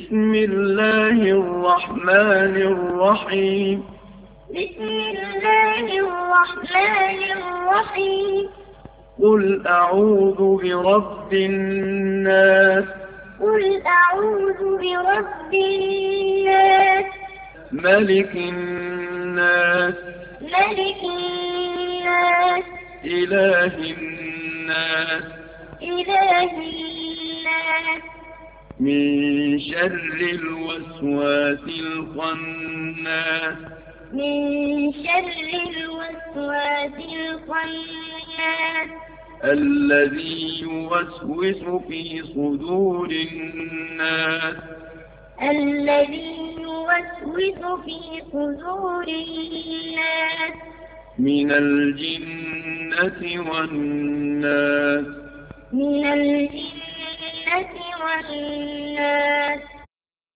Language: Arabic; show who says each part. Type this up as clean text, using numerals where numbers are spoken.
Speaker 1: بسم الله الرحمن الرحيم.
Speaker 2: بسم الله الرحمن الرحيم.
Speaker 1: قل أعوذ برب الناس.
Speaker 2: قل أعوذ برب الناس.
Speaker 1: ملك الناس.
Speaker 2: ملك الناس.
Speaker 1: إله الناس.
Speaker 2: إله الناس.
Speaker 1: من شر الوسواس الخناس.
Speaker 2: من شر الوسواس الخناس.
Speaker 1: الذي يوسوس في صدور الناس.
Speaker 2: الذي يوسوس في صدور الناس.
Speaker 1: من الجنة والناس.
Speaker 2: من الجنة والناس.